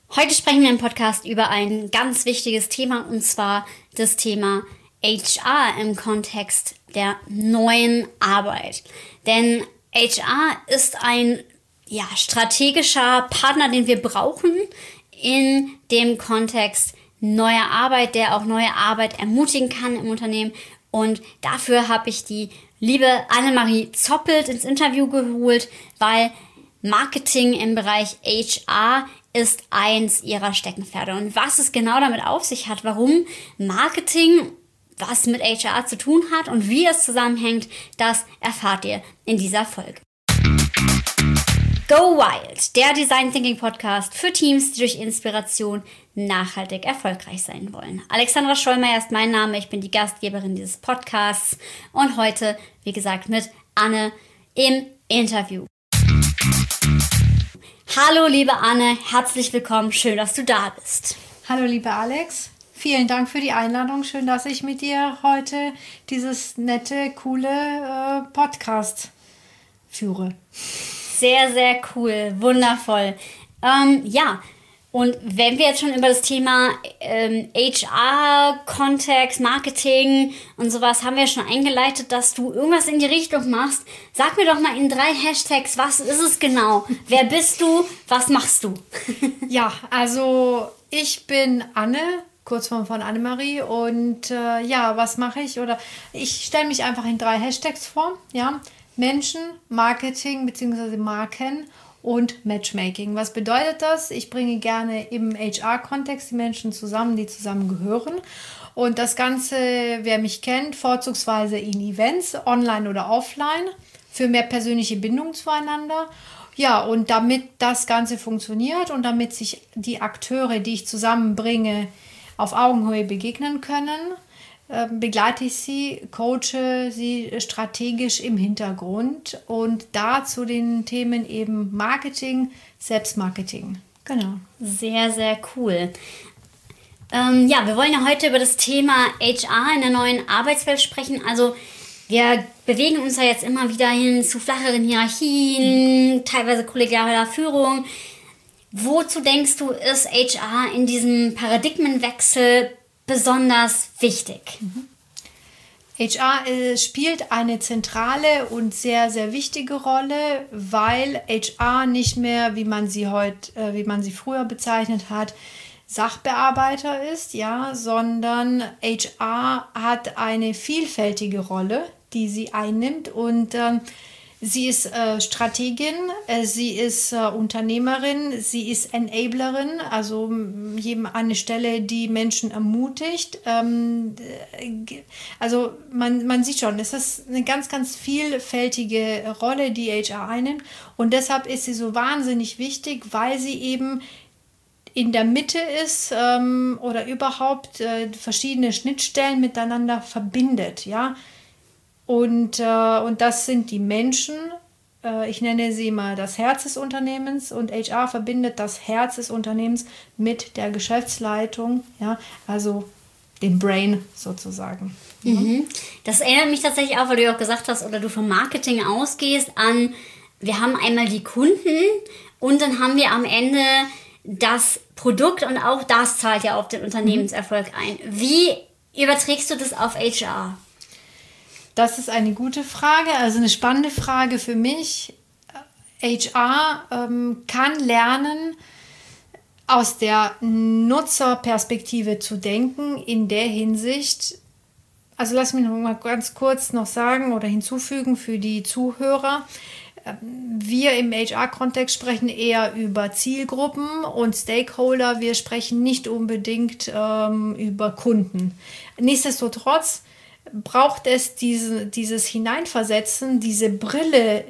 Heute sprechen wir im Podcast über ein ganz wichtiges Thema, und zwar das Thema HR im Kontext der neuen Arbeit. Denn HR ist ein strategischer Partner, den wir brauchen in dem Kontext neuer Arbeit, der auch neue Arbeit ermutigen kann im Unternehmen. Und dafür habe ich die liebe Annemarie Zoppelt ins Interview geholt, weil Marketing im Bereich HR ist eins ihrer Steckenpferde. Und was es genau damit auf sich hat, warum Marketing was mit HR zu tun hat und wie es zusammenhängt, das erfahrt ihr in dieser Folge. Go Wild, der Design Thinking Podcast für Teams, die durch Inspiration nachhaltig erfolgreich sein wollen. Alexandra Schollmeier ist mein Name, ich bin die Gastgeberin dieses Podcasts und heute, wie gesagt, mit Anne im Interview. Hallo liebe Anne, herzlich willkommen, schön, dass du da bist. Hallo liebe Alex, vielen Dank für die Einladung, schön, dass ich mit dir heute dieses nette, coole Podcast führe. Sehr, sehr cool, wundervoll. Und wenn wir jetzt schon über das Thema HR-Kontext, Marketing und sowas haben wir schon eingeleitet, dass du irgendwas in die Richtung machst. Sag mir doch mal in 3 Hashtags, was ist es genau? Wer bist du? Was machst du? Ja, also ich bin Anne, Kurzform von Annemarie und was mache ich? Oder ich stelle mich einfach in 3 Hashtags vor, ja. Menschen, Marketing bzw. Marken und Matchmaking. Was bedeutet das? Ich bringe gerne im HR-Kontext die Menschen zusammen, die zusammengehören. Und das Ganze, wer mich kennt, vorzugsweise in Events, online oder offline, für mehr persönliche Bindung zueinander. Ja, und damit das Ganze funktioniert und damit sich die Akteure, die ich zusammenbringe, auf Augenhöhe begegnen können, begleite ich sie, coache sie strategisch im Hintergrund und da zu den Themen eben Marketing, Selbstmarketing. Genau. Sehr, sehr cool. Wir wollen ja heute über das Thema HR in der neuen Arbeitswelt sprechen. Also wir bewegen uns ja jetzt immer wieder hin zu flacheren Hierarchien, teilweise kollegialer Führung. Wozu denkst du, ist HR in diesem Paradigmenwechsel besonders wichtig? HR spielt eine zentrale und sehr, sehr wichtige Rolle, weil HR nicht mehr, wie man sie früher bezeichnet hat, Sachbearbeiter ist, ja, sondern HR hat eine vielfältige Rolle, die sie einnimmt und sie ist Strategin, sie ist Unternehmerin, sie ist Enablerin, also eine Stelle, die Menschen ermutigt. Also man sieht schon, es ist eine ganz, ganz vielfältige Rolle, die HR einnimmt. Und deshalb ist sie so wahnsinnig wichtig, weil sie eben in der Mitte ist oder überhaupt verschiedene Schnittstellen miteinander verbindet, ja. Und das sind die Menschen, ich nenne sie mal das Herz des Unternehmens und HR verbindet das Herz des Unternehmens mit der Geschäftsleitung, ja, also dem Brain sozusagen. Mhm. Das erinnert mich tatsächlich auch, weil du ja auch gesagt hast, oder du vom Marketing ausgehst, an, wir haben einmal die Kunden und dann haben wir am Ende das Produkt und auch das zahlt ja auf den Unternehmenserfolg ein. Wie überträgst du das auf HR? Das ist eine gute Frage, also eine spannende Frage für mich. HR kann lernen, aus der Nutzerperspektive zu denken, in der Hinsicht, also lass mich noch mal ganz kurz noch sagen oder hinzufügen für die Zuhörer, wir im HR-Kontext sprechen eher über Zielgruppen und Stakeholder, wir sprechen nicht unbedingt über Kunden. Nichtsdestotrotz braucht es dieses Hineinversetzen, diese Brille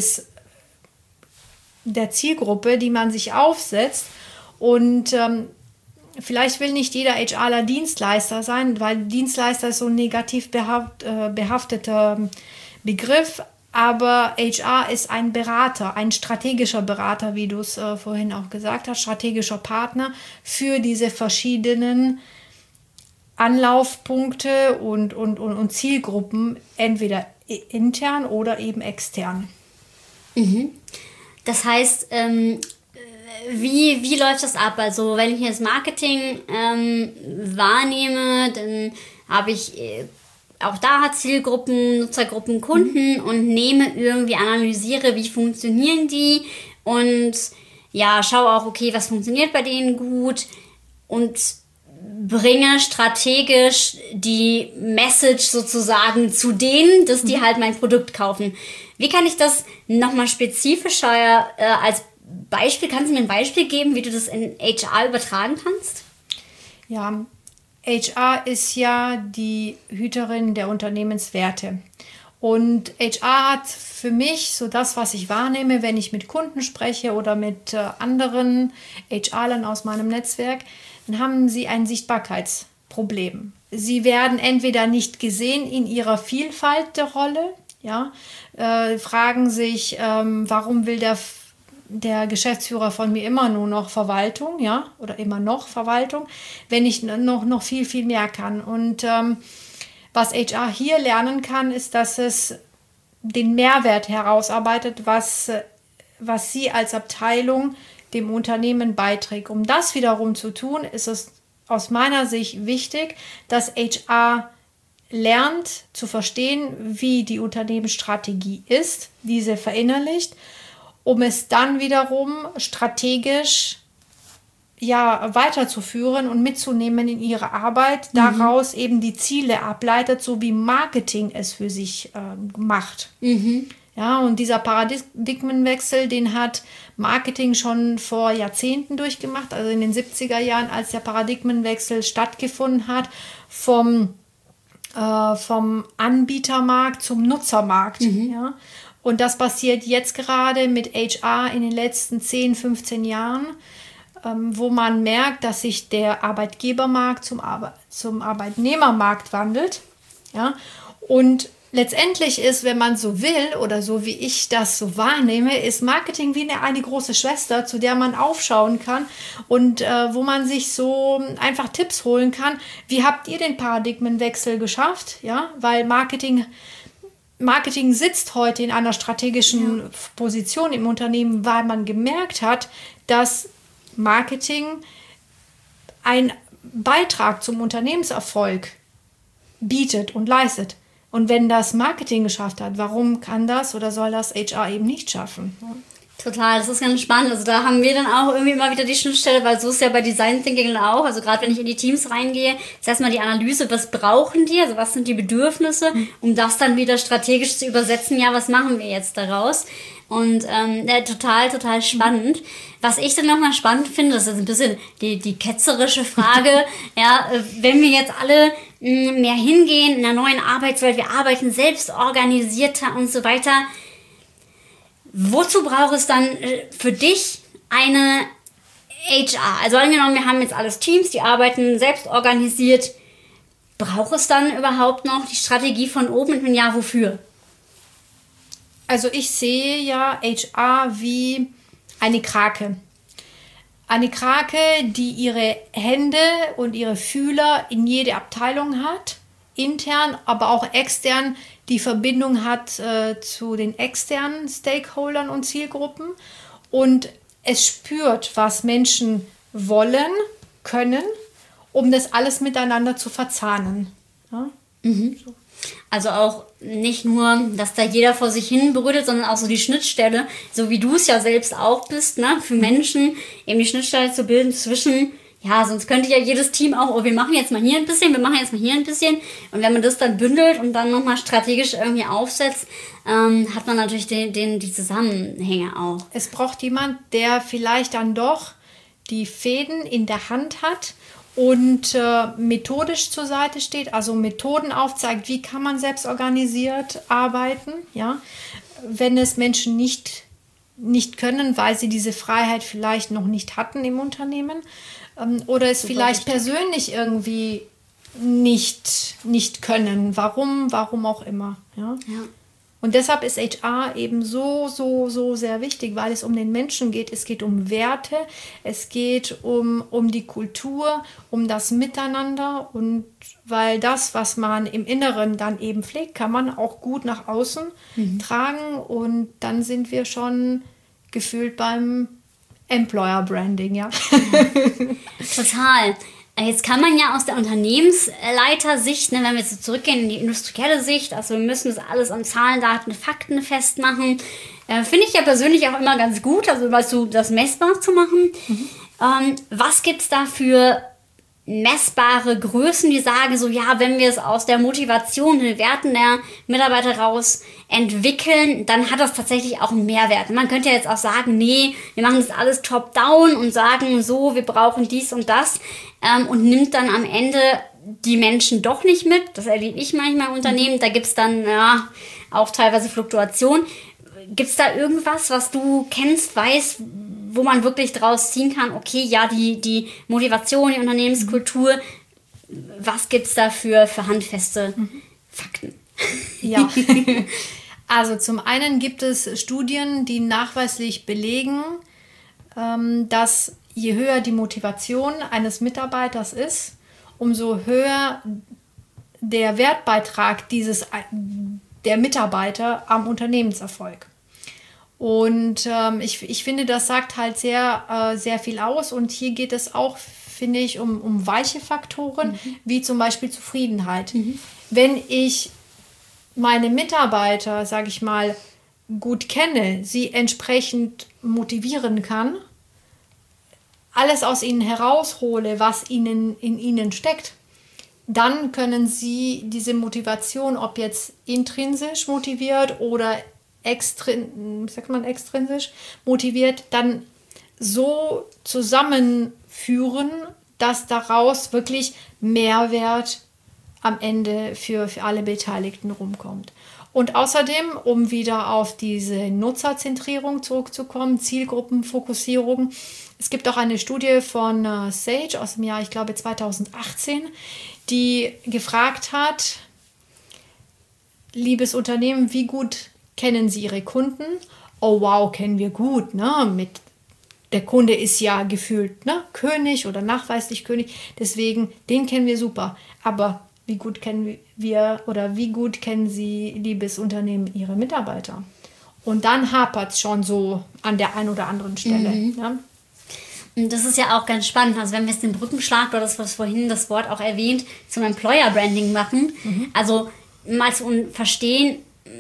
der Zielgruppe, die man sich aufsetzt. Und vielleicht will nicht jeder HRler Dienstleister sein, weil Dienstleister ist so ein negativ behafteter Begriff. Aber HR ist ein Berater, ein strategischer Berater, wie du es vorhin auch gesagt hast, strategischer Partner für diese verschiedenen Anlaufpunkte und Zielgruppen, entweder intern oder eben extern. Das heißt, wie läuft das ab? Also wenn ich jetzt Marketing wahrnehme, dann habe ich auch da Zielgruppen, Nutzergruppen, Kunden und analysiere, wie funktionieren die und ja, schaue auch, okay, was funktioniert bei denen gut und bringe strategisch die Message sozusagen zu denen, dass die halt mein Produkt kaufen. Wie kann ich das nochmal spezifischer als Beispiel, kannst du mir ein Beispiel geben, wie du das in HR übertragen kannst? Ja, HR ist ja die Hüterin der Unternehmenswerte. Und HR hat für mich so das, was ich wahrnehme, wenn ich mit Kunden spreche oder mit anderen HR-Lern aus meinem Netzwerk, dann haben sie ein Sichtbarkeitsproblem. Sie werden entweder nicht gesehen in ihrer Vielfalt der Rolle, ja, fragen sich, warum will der Geschäftsführer von mir immer nur noch Verwaltung, ja, oder immer noch Verwaltung, wenn ich noch viel, viel mehr kann. Und was HR hier lernen kann, ist, dass es den Mehrwert herausarbeitet, was sie als Abteilung dem Unternehmen beiträgt. Um das wiederum zu tun, ist es aus meiner Sicht wichtig, dass HR lernt zu verstehen, wie die Unternehmensstrategie ist, diese verinnerlicht, um es dann wiederum strategisch weiterzuführen und mitzunehmen in ihre Arbeit, daraus eben die Ziele ableitet, so wie Marketing es für sich macht. Ja, und dieser Paradigmenwechsel, den hat Marketing schon vor Jahrzehnten durchgemacht, also in den 70er Jahren, als der Paradigmenwechsel stattgefunden hat, vom Anbietermarkt zum Nutzermarkt. Ja. Und das passiert jetzt gerade mit HR in den letzten 10, 15 Jahren, wo man merkt, dass sich der Arbeitgebermarkt zum Arbeitnehmermarkt wandelt. Ja? Und letztendlich ist, wenn man so will oder so wie ich das so wahrnehme, ist Marketing wie eine große Schwester, zu der man aufschauen kann und wo man sich so einfach Tipps holen kann. Wie habt ihr den Paradigmenwechsel geschafft? Ja? Weil Marketing sitzt heute in einer strategischen Position im Unternehmen, weil man gemerkt hat, dass Marketing einen Beitrag zum Unternehmenserfolg bietet und leistet. Und wenn das Marketing geschafft hat, warum kann das oder soll das HR eben nicht schaffen? Total, das ist ganz spannend. Also da haben wir dann auch irgendwie immer wieder die Schnittstelle, weil so ist ja bei Design Thinking auch. Also gerade wenn ich in die Teams reingehe, ist erstmal die Analyse, was brauchen die, also was sind die Bedürfnisse, um das dann wieder strategisch zu übersetzen, ja, was machen wir jetzt daraus? Und total spannend. Was ich dann nochmal spannend finde, das ist ein bisschen die ketzerische Frage, ja, wenn wir jetzt alle mehr hingehen in der neuen Arbeitswelt, wir arbeiten selbst organisierter und so weiter, wozu braucht es dann für dich eine HR? Also angenommen, wir haben jetzt alles Teams, die arbeiten selbst organisiert. Braucht es dann überhaupt noch die Strategie von oben und wenn ja, wofür? Also ich sehe ja HR wie eine Krake. Eine Krake, die ihre Hände und ihre Fühler in jede Abteilung hat, intern, aber auch extern die Verbindung hat zu den externen Stakeholdern und Zielgruppen und es spürt, was Menschen wollen, können, um das alles miteinander zu verzahnen. Ja? So. Also auch nicht nur, dass da jeder vor sich hin brütet, sondern auch so die Schnittstelle, so wie du es ja selbst auch bist, ne, für Menschen eben die Schnittstelle zu bilden zwischen, ja, sonst könnte ja jedes Team auch, oh, wir machen jetzt mal hier ein bisschen, wir machen jetzt mal hier ein bisschen. Und wenn man das dann bündelt und dann nochmal strategisch irgendwie aufsetzt, hat man natürlich die Zusammenhänge auch. Es braucht jemand, der vielleicht dann doch die Fäden in der Hand hat und methodisch zur Seite steht, also Methoden aufzeigt, wie kann man selbst organisiert arbeiten, ja, wenn es Menschen nicht können, weil sie diese Freiheit vielleicht noch nicht hatten im Unternehmen oder es super vielleicht richtig. Persönlich irgendwie nicht können, warum auch immer, ja. Und deshalb ist HR eben so sehr wichtig, weil es um den Menschen geht. Es geht um Werte, es geht um die Kultur, um das Miteinander. Und weil das, was man im Inneren dann eben pflegt, kann man auch gut nach außen tragen. Und dann sind wir schon gefühlt beim Employer Branding, ja. Total. Jetzt kann man ja aus der Unternehmensleitersicht, ne, wenn wir jetzt so zurückgehen in die industrielle Sicht, also wir müssen das alles an Zahlen, Daten, Fakten festmachen. Finde ich ja persönlich auch immer ganz gut, also weißt du, das messbar zu machen. Was gibt es da für messbare Größen, die sagen so, ja, wenn wir es aus der Motivation, den Werten der Mitarbeiter raus entwickeln, dann hat das tatsächlich auch einen Mehrwert. Man könnte ja jetzt auch sagen, nee, wir machen das alles top-down und sagen so, wir brauchen dies und das und nimmt dann am Ende die Menschen doch nicht mit. Das erlebe ich manchmal im Unternehmen. Da gibt es dann ja auch teilweise Fluktuation. Gibt es da irgendwas, was du kennst, weißt, wo man wirklich draus ziehen kann, okay, ja, die Motivation, die Unternehmenskultur, was gibt es da für handfeste Fakten? Ja, also zum einen gibt es Studien, die nachweislich belegen, dass je höher die Motivation eines Mitarbeiters ist, umso höher der Wertbeitrag der Mitarbeiter am Unternehmenserfolg. Und ich finde, das sagt halt sehr viel aus. Und hier geht es auch, finde ich, um weiche Faktoren, wie zum Beispiel Zufriedenheit. Wenn ich meine Mitarbeiter, sage ich mal, gut kenne, sie entsprechend motivieren kann, alles aus ihnen heraushole, was in ihnen steckt, dann können sie diese Motivation, ob jetzt intrinsisch motiviert oder extrinsisch motiviert, dann so zusammenführen, dass daraus wirklich Mehrwert am Ende für alle Beteiligten rumkommt. Und außerdem, um wieder auf diese Nutzerzentrierung zurückzukommen, Zielgruppenfokussierung, es gibt auch eine Studie von Sage aus dem Jahr, ich glaube 2018, die gefragt hat, liebes Unternehmen, wie gut kennen Sie Ihre Kunden? Oh wow, kennen wir gut, ne? Der Kunde ist ja gefühlt König oder nachweislich König, deswegen den kennen wir super. Aber wie gut kennen Sie, liebes Unternehmen, Ihre Mitarbeiter? Und dann hapert es schon so an der einen oder anderen Stelle. Ja? Und das ist ja auch ganz spannend. Also wenn wir jetzt den Brückenschlag, oder das, was vorhin das Wort auch erwähnt, zum Employer Branding machen, also mal zu verstehen,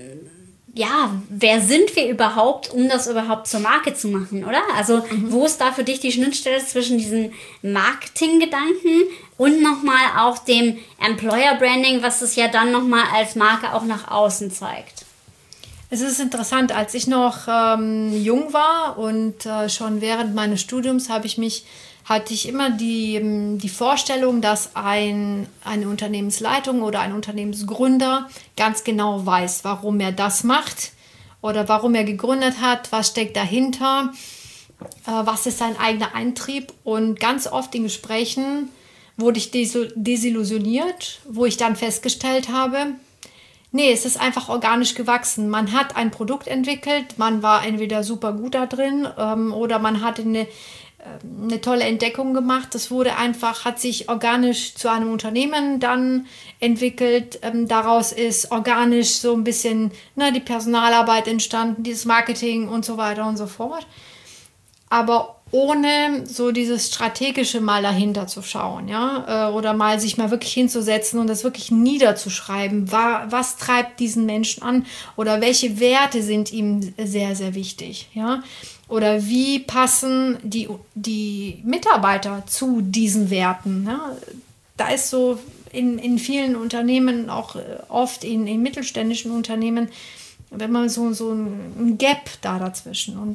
ja, wer sind wir überhaupt, um das überhaupt zur Marke zu machen, oder? Also wo ist da für dich die Schnittstelle zwischen diesen Marketinggedanken und nochmal auch dem Employer Branding, was es ja dann nochmal als Marke auch nach außen zeigt? Es ist interessant, als ich noch jung war und schon während meines Studiums hatte ich immer die Vorstellung, dass eine Unternehmensleitung oder ein Unternehmensgründer ganz genau weiß, warum er das macht oder warum er gegründet hat, was steckt dahinter, was ist sein eigener Antrieb. Und ganz oft in Gesprächen wurde ich desillusioniert, wo ich dann festgestellt habe, nee, es ist einfach organisch gewachsen. Man hat ein Produkt entwickelt, man war entweder super gut da drin oder man hatte eine tolle Entdeckung gemacht. Das hat sich organisch zu einem Unternehmen dann entwickelt. Daraus ist organisch so ein bisschen die Personalarbeit entstanden, dieses Marketing und so weiter und so fort. Aber ohne so dieses Strategische mal dahinter zu schauen, ja, oder sich mal wirklich hinzusetzen und das wirklich niederzuschreiben. Was treibt diesen Menschen an oder welche Werte sind ihm sehr, sehr wichtig, ja. Oder wie passen die Mitarbeiter zu diesen Werten? Ja? Da ist so in vielen Unternehmen, auch oft in mittelständischen Unternehmen, wenn man so ein Gap dazwischen. Und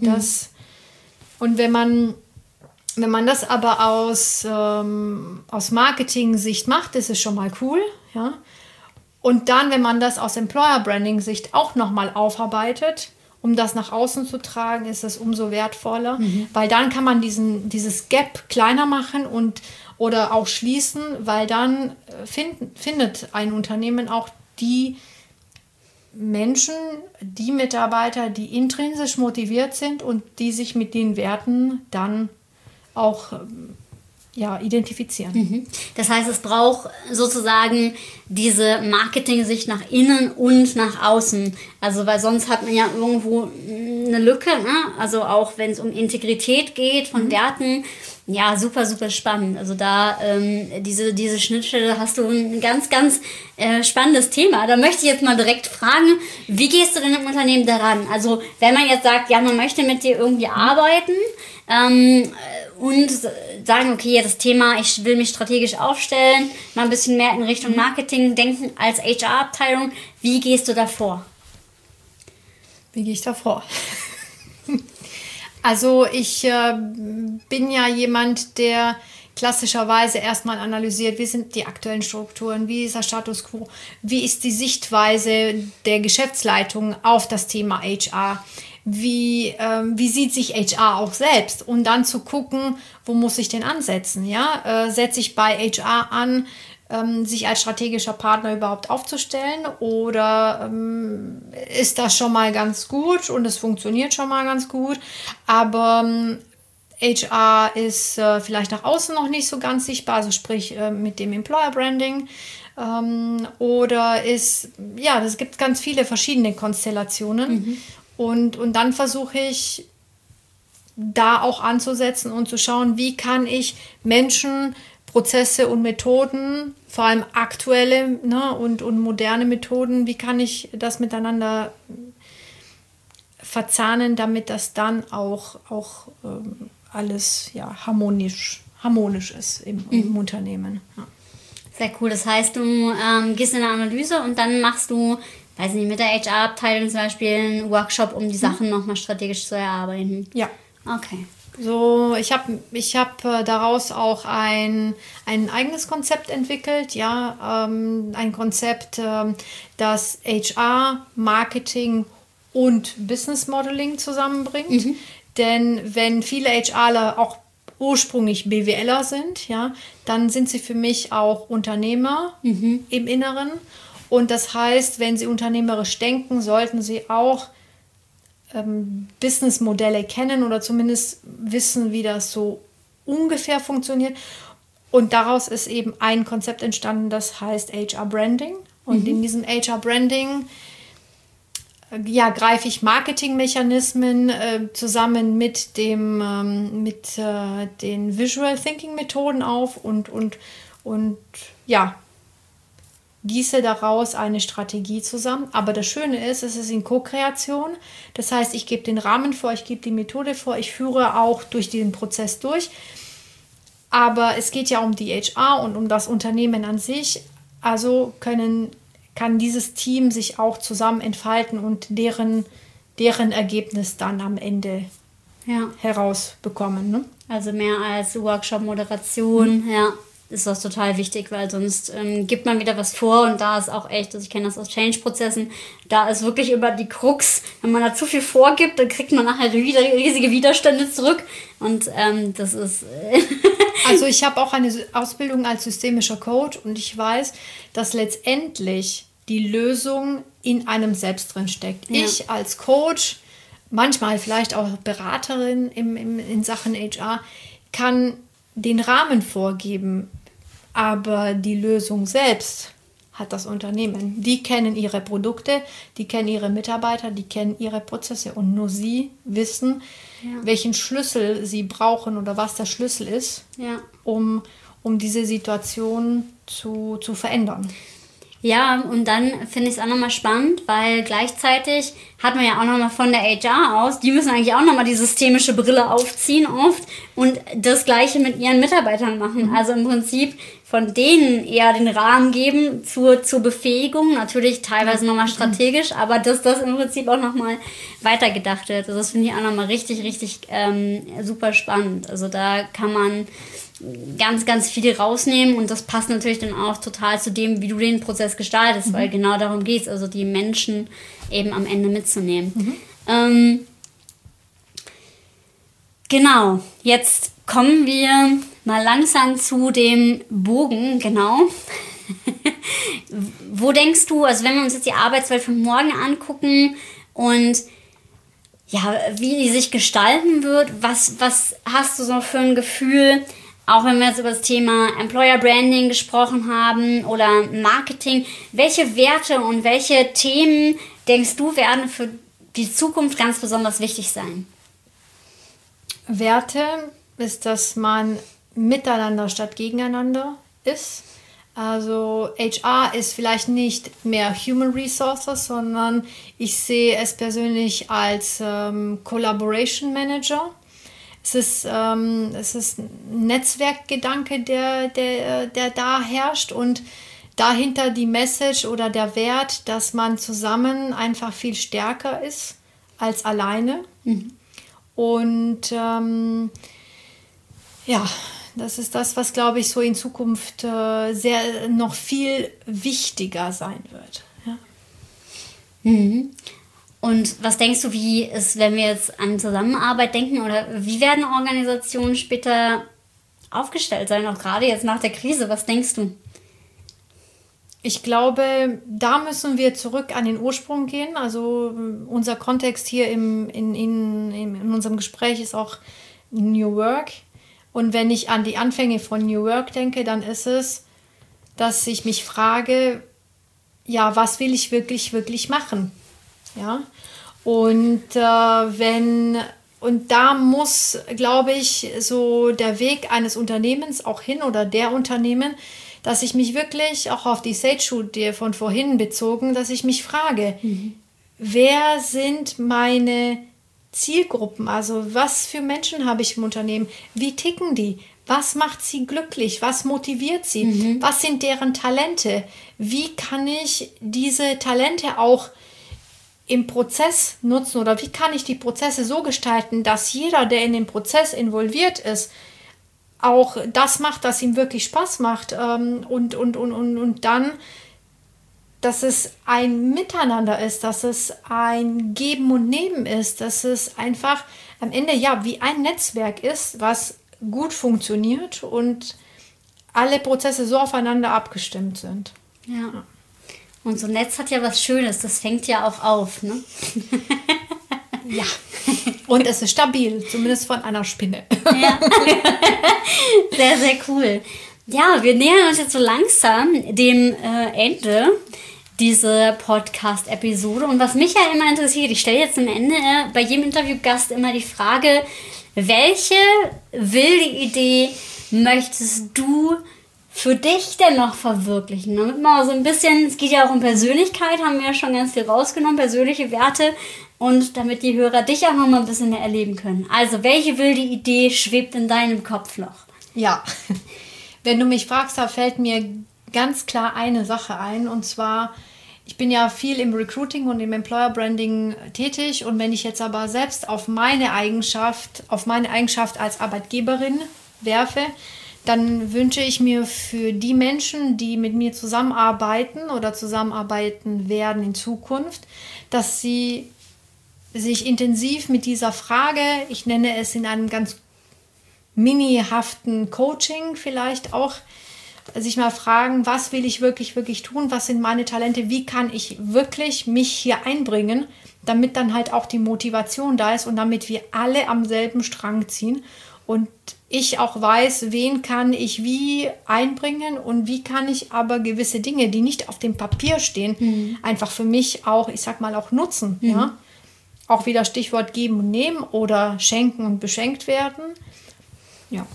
wenn man das aber aus Marketing-Sicht macht, ist es schon mal cool. Ja? Und dann, wenn man das aus Employer-Branding-Sicht auch nochmal aufarbeitet, um das nach außen zu tragen, ist es umso wertvoller, weil dann kann man dieses Gap kleiner machen oder auch schließen, weil dann findet ein Unternehmen auch die Menschen, die Mitarbeiter, die intrinsisch motiviert sind und die sich mit den Werten dann auch identifizieren. Das heißt, es braucht sozusagen diese Marketing-Sicht nach innen und nach außen. Also, weil sonst hat man ja irgendwo eine Lücke, ne? Also auch wenn es um Integrität geht von Werten. Ja, super, super spannend. Also da diese Schnittstelle hast du ein ganz, ganz spannendes Thema. Da möchte ich jetzt mal direkt fragen, wie gehst du denn im Unternehmen daran? Also wenn man jetzt sagt, ja, man möchte mit dir irgendwie arbeiten und sagen, okay, das Thema, ich will mich strategisch aufstellen, mal ein bisschen mehr in Richtung Marketing denken als HR-Abteilung. Wie gehst du da vor? Wie gehe ich da vor? Also ich bin ja jemand, der klassischerweise erstmal analysiert, wie sind die aktuellen Strukturen, wie ist der Status quo, wie ist die Sichtweise der Geschäftsleitung auf das Thema HR, wie sieht sich HR auch selbst und dann zu gucken, wo muss ich denn ansetzen, ja? Setze ich bei HR an, sich als strategischer Partner überhaupt aufzustellen oder ist das schon mal ganz gut und es funktioniert schon mal ganz gut, aber HR ist vielleicht nach außen noch nicht so ganz sichtbar, also sprich mit dem Employer Branding oder es gibt ganz viele verschiedene Konstellationen und dann versuche ich da auch anzusetzen und zu schauen, wie kann ich Menschen, Prozesse und Methoden, vor allem aktuelle und moderne Methoden, wie kann ich das miteinander verzahnen, damit das dann auch alles harmonisch ist im Unternehmen. Ja. Sehr cool. Das heißt, du gehst in eine Analyse und dann machst du, weiß nicht, mit der HR-Abteilung zum Beispiel einen Workshop, um die Sachen nochmal strategisch zu erarbeiten. Ja. Okay. So, ich hab daraus auch ein eigenes Konzept entwickelt, ein Konzept, das HR, Marketing und Business Modeling zusammenbringt. Denn wenn viele HRler auch ursprünglich BWLer sind, dann sind sie für mich auch Unternehmer im Inneren. Und das heißt, wenn sie unternehmerisch denken, sollten sie auch Businessmodelle kennen oder zumindest wissen, wie das so ungefähr funktioniert. Und daraus ist eben ein Konzept entstanden, das heißt HR Branding. Und in diesem HR Branding greife ich Marketingmechanismen zusammen mit den Visual Thinking Methoden auf und gieße daraus eine Strategie zusammen. Aber das Schöne ist, es ist in Co-Kreation. Das heißt, ich gebe den Rahmen vor, ich gebe die Methode vor, ich führe auch durch den Prozess durch. Aber es geht ja um die HR und um das Unternehmen an sich. Also kann dieses Team sich auch zusammen entfalten und deren Ergebnis dann am Ende herausbekommen. Ne? Also mehr als Workshop-Moderation, ist das total wichtig, weil sonst gibt man wieder was vor und da ist auch echt, also ich kenne das aus Change-Prozessen, da ist wirklich über die Krux, wenn man da zu viel vorgibt, dann kriegt man nachher wieder riesige Widerstände zurück und das ist... Also ich habe auch eine Ausbildung als systemischer Coach und ich weiß, dass letztendlich die Lösung in einem selbst drin steckt. Ja. Ich als Coach, manchmal vielleicht auch Beraterin in Sachen HR, kann den Rahmen vorgeben, aber die Lösung selbst hat das Unternehmen. Die kennen ihre Produkte, die kennen ihre Mitarbeiter, die kennen ihre Prozesse und nur sie wissen, welchen Schlüssel sie brauchen oder was der Schlüssel ist, um diese Situation zu verändern. Ja, und dann finde ich es auch nochmal spannend, weil gleichzeitig hat man ja auch nochmal von der HR aus, die müssen eigentlich auch nochmal die systemische Brille aufziehen oft und das Gleiche mit ihren Mitarbeitern machen. Also im Prinzip von denen eher den Rahmen geben zur Befähigung, natürlich teilweise nochmal strategisch, aber dass das im Prinzip auch nochmal weitergedacht wird. Also das finde ich auch nochmal richtig, richtig super spannend. Also da kann man ganz, ganz viel rausnehmen und das passt natürlich dann auch total zu dem, wie du den Prozess gestaltest, weil genau darum geht es, also die Menschen eben am Ende mitzunehmen. Genau, jetzt kommen wir mal langsam zu dem Bogen, genau. Wo denkst du, also wenn wir uns jetzt die Arbeitswelt von morgen angucken und wie die sich gestalten wird, was hast du so für ein Gefühl, auch wenn wir jetzt über das Thema Employer Branding gesprochen haben oder Marketing, welche Werte und welche Themen denkst du werden für die Zukunft ganz besonders wichtig sein? Werte ist, dass man miteinander statt gegeneinander ist. Also HR ist vielleicht nicht mehr Human Resources, sondern ich sehe es persönlich als Collaboration Manager. Es ist ein Netzwerkgedanke, der da herrscht und dahinter die Message oder der Wert, dass man zusammen einfach viel stärker ist als alleine. Und das ist das, was, glaube ich, so in Zukunft sehr noch viel wichtiger sein wird. Ja. Und was denkst du, wie ist, wenn wir jetzt an Zusammenarbeit denken, oder wie werden Organisationen später aufgestellt sein, auch gerade jetzt nach der Krise? Was denkst du? Ich glaube, da müssen wir zurück an den Ursprung gehen. Also unser Kontext hier in unserem Gespräch ist auch New Work. Und wenn ich an die Anfänge von New Work denke, dann ist es, dass ich mich frage, ja, was will ich wirklich, wirklich machen? Ja? Und da muss, glaube ich, so der Weg eines Unternehmens auch hin oder der Unternehmen, dass ich mich wirklich auch auf die Sage-Studie von vorhin bezogen, dass ich mich frage, wer sind meine Zielgruppen? Also was für Menschen habe ich im Unternehmen? Wie ticken die? Was macht sie glücklich? Was motiviert sie? Was sind deren Talente? Wie kann ich diese Talente auch im Prozess nutzen oder wie kann ich die Prozesse so gestalten, dass jeder, der in den Prozess involviert ist, auch das macht, was ihm wirklich Spaß macht und dann, dass es ein Miteinander ist, dass es ein Geben und Nehmen ist, dass es einfach am Ende ja wie ein Netzwerk ist, was gut funktioniert und alle Prozesse so aufeinander abgestimmt sind. Ja. Und so ein Netz hat ja was Schönes, das fängt ja auch auf, ne? Ja. Und es ist stabil, zumindest von einer Spinne. Ja. Sehr, sehr cool. Ja, wir nähern uns jetzt so langsam dem Ende dieser Podcast-Episode. Und was mich ja immer interessiert, ich stelle jetzt am Ende bei jedem Interviewgast immer die Frage, welche wilde Idee möchtest du für dich denn noch verwirklichen? Damit mal so ein bisschen, es geht ja auch um Persönlichkeit, haben wir ja schon ganz viel rausgenommen, persönliche Werte, und damit die Hörer dich auch noch mal ein bisschen mehr erleben können. Also, welche wilde Idee schwebt in deinem Kopf noch? Ja, wenn du mich fragst, da fällt mir ganz klar eine Sache ein, und zwar, ich bin ja viel im Recruiting und im Employer Branding tätig, und wenn ich jetzt aber selbst auf meine Eigenschaft als Arbeitgeberin werfe, dann wünsche ich mir für die Menschen, die mit mir zusammenarbeiten oder zusammenarbeiten werden in Zukunft, dass sie sich intensiv mit dieser Frage, ich nenne es in einem ganz minihaften Coaching vielleicht auch, sich mal fragen, was will ich wirklich, wirklich tun, was sind meine Talente, wie kann ich wirklich mich hier einbringen, damit dann halt auch die Motivation da ist und damit wir alle am selben Strang ziehen und ich auch weiß, wen kann ich wie einbringen und wie kann ich aber gewisse Dinge, die nicht auf dem Papier stehen, einfach für mich auch, ich sag mal, auch nutzen. Ja? Auch wieder Stichwort geben und nehmen oder schenken und beschenkt werden. Ja.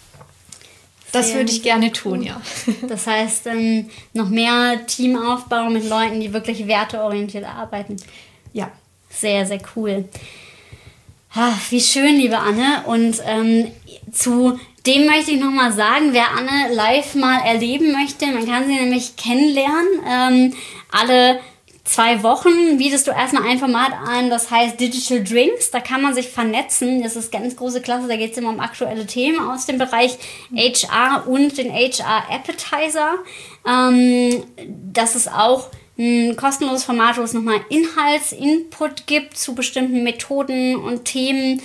Das würde ich gerne tun, ja. Das heißt, noch mehr Teamaufbau mit Leuten, die wirklich werteorientiert arbeiten. Ja. Sehr, sehr cool. Wie schön, liebe Anne. Und zu dem möchte ich nochmal sagen, wer Anne live mal erleben möchte, man kann sie nämlich kennenlernen. Alle 2 Wochen bietest du erstmal ein Format an, das heißt Digital Drinks. Da kann man sich vernetzen. Das ist ganz große Klasse. Da geht es immer um aktuelle Themen aus dem Bereich HR und den HR Appetizer. Das ist auch ein kostenloses Format, wo es nochmal Inhaltsinput gibt zu bestimmten Methoden und Themen.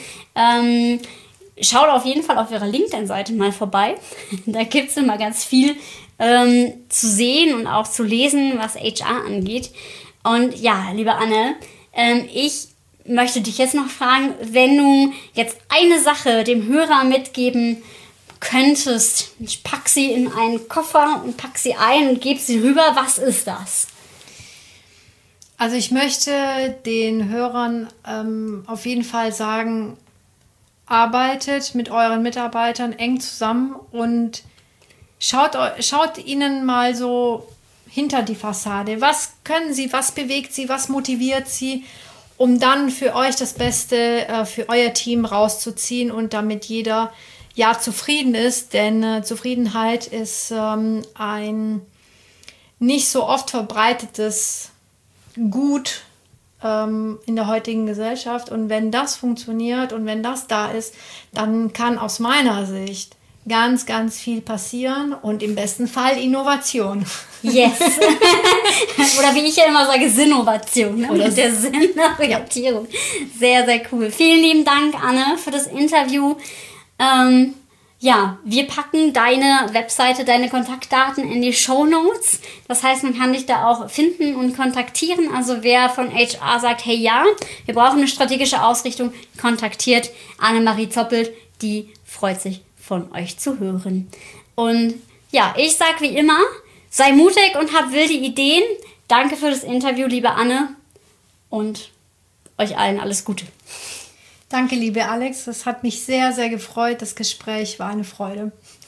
Schaut auf jeden Fall auf ihrer LinkedIn-Seite mal vorbei. Da gibt es immer ganz viel zu sehen und auch zu lesen, was HR angeht. Und ja, liebe Anne, ich möchte dich jetzt noch fragen, wenn du jetzt eine Sache dem Hörer mitgeben könntest, ich pack sie in einen Koffer und pack sie ein und gebe sie rüber, was ist das? Also ich möchte den Hörern auf jeden Fall sagen, arbeitet mit euren Mitarbeitern eng zusammen und schaut ihnen mal so hinter die Fassade. Was können sie, was bewegt sie, was motiviert sie, um dann für euch das Beste für euer Team rauszuziehen und damit jeder zufrieden ist. Denn Zufriedenheit ist ein nicht so oft verbreitetes Gut in der heutigen Gesellschaft. Und wenn das funktioniert und wenn das da ist, dann kann aus meiner Sicht ganz, ganz viel passieren und im besten Fall Innovation. Yes. Oder wie ich ja immer sage, Sinnovation. Ne? Oder der Sinnorientierung. Sehr, sehr cool. Vielen lieben Dank, Anne, für das Interview. Wir packen deine Webseite, deine Kontaktdaten in die Shownotes. Das heißt, man kann dich da auch finden und kontaktieren. Also wer von HR sagt, hey ja, wir brauchen eine strategische Ausrichtung, kontaktiert Annemarie Zoppelt. Die freut sich, von euch zu hören. Und ja, ich sag wie immer, sei mutig und hab wilde Ideen. Danke für das Interview, liebe Anne. Und euch allen alles Gute. Danke, liebe Alex. Es hat mich sehr, sehr gefreut. Das Gespräch war eine Freude.